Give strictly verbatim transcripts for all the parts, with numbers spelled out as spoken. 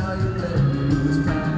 now you let me lose back.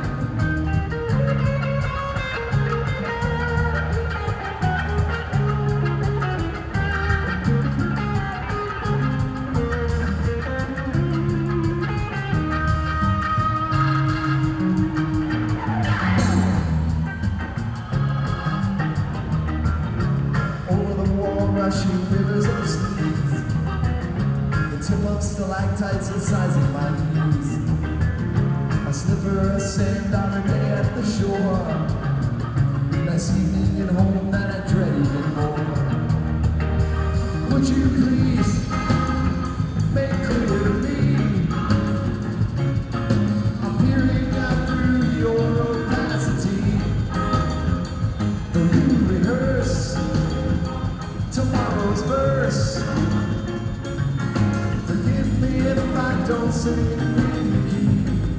Rushing rivers of sleep, the tip of stalactites incising my knees. A slipper of sand on a day at the shore. Last evening at home that I dread even more. Would you please make clear to me? I'm peering out through your opacity. Though you rehearse tomorrow's verse, forgive me if I don't sing it in the key.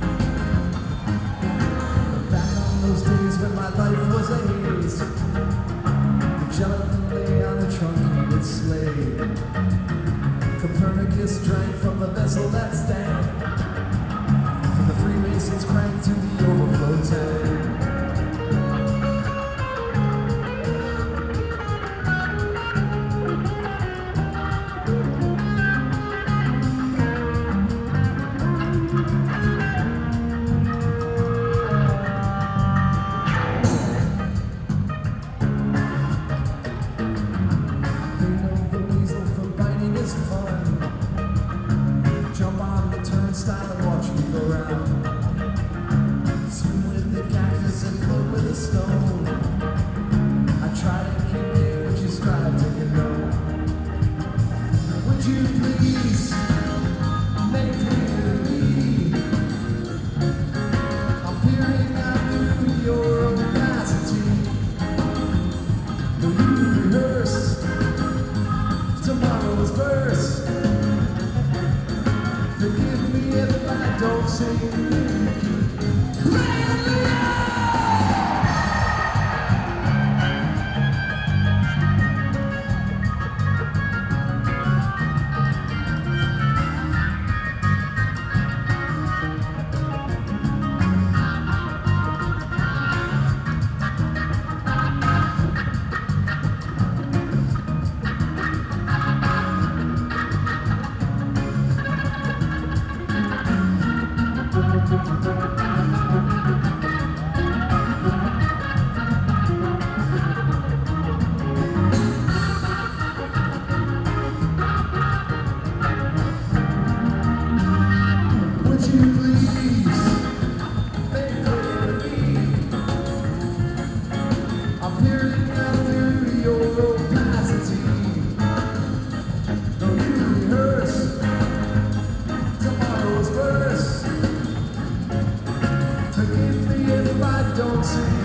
Back on those days when my life was a haze, the gelatin lay on a truncated slave. Copernicus drank from the vessel that stank, and the Freemasons cranked to the overflow tank. Style and watch me go round. Swim with the cactus and float with a stone. I try to keep you, but you strive to get low. Would you please make clear to me? I'm peering out through your opacity. Though you rehearse tomorrow's verse, forgive me if I don't sing it in the key. Don't see